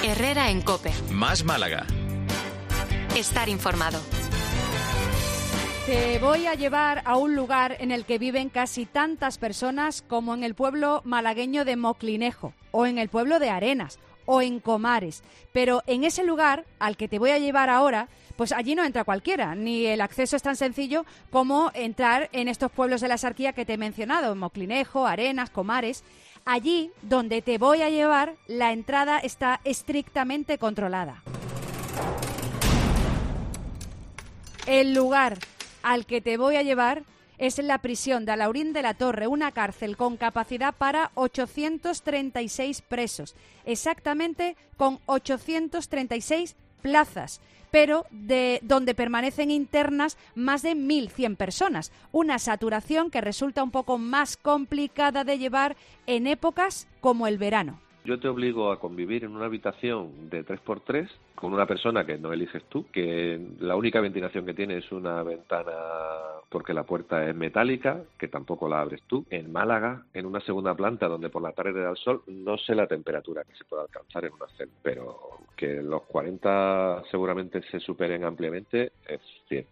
Herrera en COPE. Más Málaga. Estar informado. Te voy a llevar a un lugar en el que viven casi tantas personas como en el pueblo malagueño de Moclinejo, o en el pueblo de Arenas, o en Comares. Pero en ese lugar al que te voy a llevar ahora, pues allí no entra cualquiera, ni el acceso es tan sencillo como entrar en estos pueblos de la Axarquía que te he mencionado, Moclinejo, Arenas, Comares. Allí donde te voy a llevar, la entrada está estrictamente controlada. El lugar al que te voy a llevar es la prisión de Alhaurín de la Torre, una cárcel con capacidad para 836 presos, exactamente con 836 plazas, pero donde permanecen internas más de 1.100 personas, una saturación que resulta un poco más complicada de llevar en épocas como el verano. Yo te obligo a convivir en una habitación de 3x3 con una persona que no eliges tú, que la única ventilación que tiene es una ventana porque la puerta es metálica, que tampoco la abres tú. En Málaga, en una segunda planta donde por la tarde da el sol, no sé la temperatura que se puede alcanzar en una celda, pero que los 40 seguramente se superen ampliamente es cierto.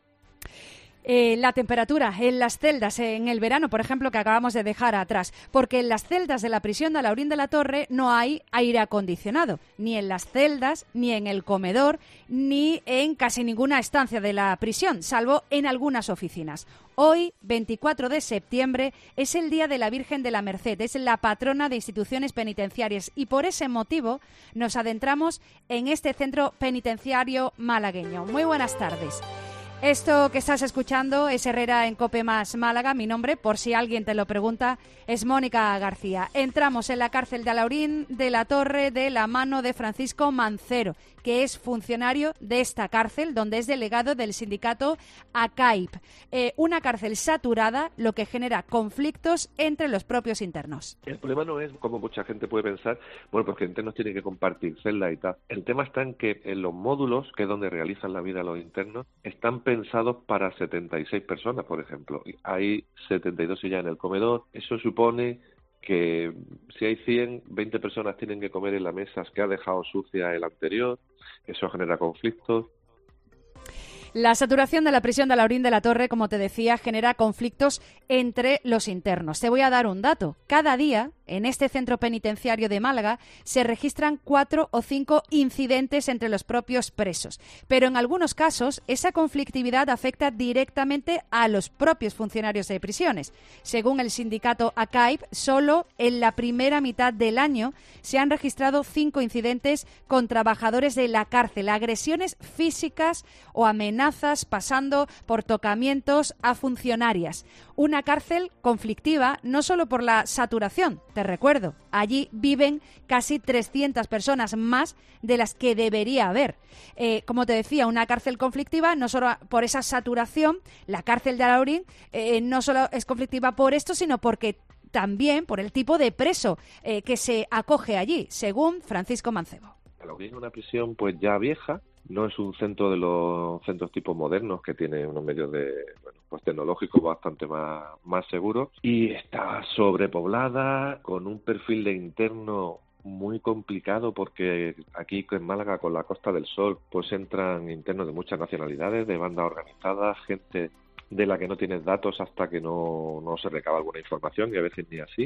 La temperatura en las celdas en el verano, por ejemplo, que acabamos de dejar atrás, porque en las celdas de la prisión de Alhaurín de la Torre no hay aire acondicionado, ni en las celdas, ni en el comedor, ni en casi ninguna estancia de la prisión, salvo en algunas oficinas. Hoy, 24 de septiembre, es el Día de la Virgen de la Merced, es la patrona de instituciones penitenciarias y por ese motivo nos adentramos en este centro penitenciario malagueño. Muy buenas tardes. Esto que estás escuchando es Herrera en COPE Más Málaga. Mi nombre, por si alguien te lo pregunta, es Mónica García. Entramos en la cárcel de Alhaurín de la Torre de la mano de Francisco Mancero, que es funcionario de esta cárcel, donde es delegado del sindicato ACAIP. Una cárcel saturada, lo que genera conflictos entre los propios internos. El problema no es, como mucha gente puede pensar, bueno, porque internos tienen que compartir celda y tal. El tema está en que en los módulos, que es donde realizan la vida los internos, están pensados para 76 personas, por ejemplo. Hay 72 sillas en el comedor. Eso supone que si hay 100, 20 personas tienen que comer en la mesa que ha dejado sucia el anterior. Eso genera conflictos. La saturación de la prisión de Alhaurín de la Torre, como te decía, genera conflictos entre los internos. Te voy a dar un dato. Cada día, en este centro penitenciario de Málaga, se registran 4 o 5 incidentes entre los propios presos. Pero en algunos casos, esa conflictividad afecta directamente a los propios funcionarios de prisiones. Según el sindicato ACAIP, solo en la primera mitad del año se han registrado 5 incidentes con trabajadores de la cárcel, agresiones físicas o amenazas, pasando por tocamientos a funcionarias. Una cárcel conflictiva no solo por la saturación, te recuerdo, allí viven casi 300 personas más de las que debería haber. Como te decía, una cárcel conflictiva no solo por esa saturación, la cárcel de Alhaurín no solo es conflictiva por esto, sino porque también por el tipo de preso que se acoge allí, según Francisco Mancebo. Alhaurín es una prisión pues ya vieja. No es un centro de los centros tipos modernos que tiene unos medios pues tecnológicos bastante más seguros y está sobrepoblada con un perfil de interno muy complicado porque aquí en Málaga con la Costa del Sol pues entran internos de muchas nacionalidades, de bandas organizadas, gente de la que no tienes datos hasta que no se recaba alguna información y a veces ni así.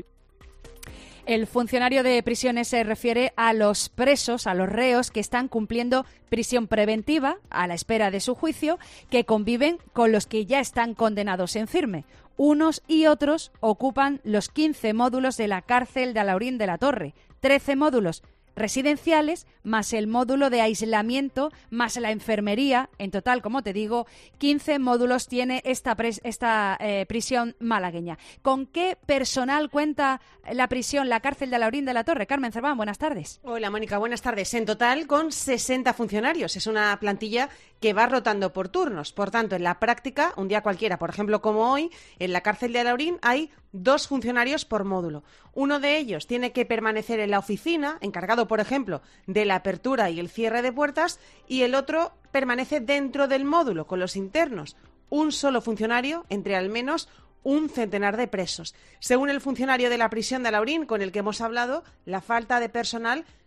El funcionario de prisiones se refiere a los presos, a los reos que están cumpliendo prisión preventiva a la espera de su juicio, que conviven con los que ya están condenados en firme. Unos y otros ocupan los 15 módulos de la cárcel de Alhaurín de la Torre, 13 módulos residenciales, más el módulo de aislamiento, más la enfermería. En total, como te digo, 15 módulos tiene esta prisión malagueña. ¿Con qué personal cuenta la prisión, la cárcel de Alhaurín de la Torre? Carmen Cerván, buenas tardes. Hola, Mónica, buenas tardes. En total, con 60 funcionarios. Es una plantilla que va rotando por turnos. Por tanto, en la práctica, un día cualquiera, por ejemplo, como hoy, en la cárcel de Alhaurín hay 2 funcionarios por módulo. Uno de ellos tiene que permanecer en la oficina, encargado, por ejemplo, de la apertura y el cierre de puertas, y el otro permanece dentro del módulo con los internos. Un solo funcionario entre al menos un centenar de presos. Según el funcionario de la prisión de Alhaurín con el que hemos hablado, la falta de personal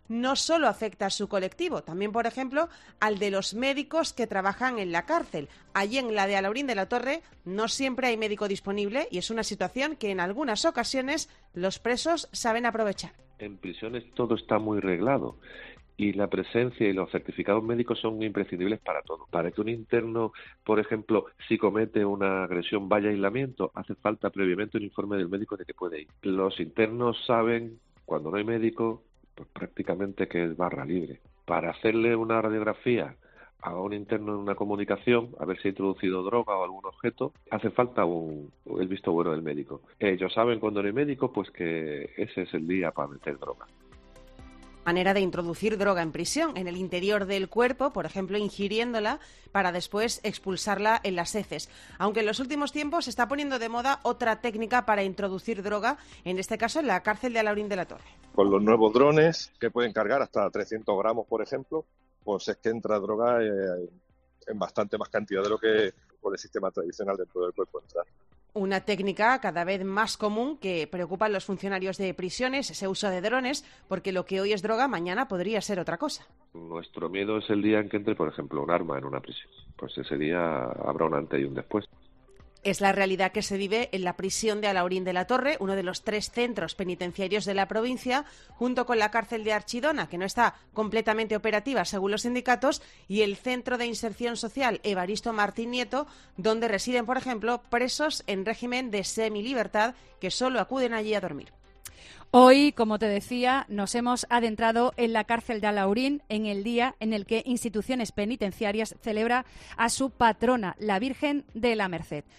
no solo afecta a su colectivo, también, por ejemplo, al de los médicos que trabajan en la cárcel. Allí en la de Alaurín de la Torre no siempre hay médico disponible y es una situación que en algunas ocasiones los presos saben aprovechar. En prisiones todo está muy reglado y la presencia y los certificados médicos son imprescindibles para todo. Para que un interno, por ejemplo, si comete una agresión vaya a aislamiento, hace falta previamente un informe del médico de que puede ir. Los internos saben, cuando no hay médico, pues prácticamente que es barra libre. Para hacerle una radiografía a un interno en una comunicación, a ver si ha introducido droga o algún objeto, hace falta el visto bueno del médico. Ellos saben cuando no hay médico, pues que ese es el día para meter droga. Manera de introducir droga en prisión, en el interior del cuerpo, por ejemplo, ingiriéndola para después expulsarla en las heces. Aunque en los últimos tiempos se está poniendo de moda otra técnica para introducir droga, en este caso en la cárcel de Alaurín de la Torre. Con los nuevos drones, que pueden cargar hasta 300 gramos, por ejemplo, pues es que entra droga en bastante más cantidad de lo que por el sistema tradicional dentro del cuerpo entrar. Una técnica cada vez más común que preocupa a los funcionarios de prisiones, ese uso de drones, porque lo que hoy es droga, mañana podría ser otra cosa. Nuestro miedo es el día en que entre, por ejemplo, un arma en una prisión. Pues ese día habrá un antes y un después. Es la realidad que se vive en la prisión de Alaurín de la Torre, uno de los 3 centros penitenciarios de la provincia, junto con la cárcel de Archidona, que no está completamente operativa según los sindicatos, y el Centro de Inserción Social Evaristo Martín Nieto, donde residen, por ejemplo, presos en régimen de semilibertad que solo acuden allí a dormir. Hoy, como te decía, nos hemos adentrado en la cárcel de Alaurín en el día en el que Instituciones Penitenciarias celebra a su patrona, la Virgen de la Merced.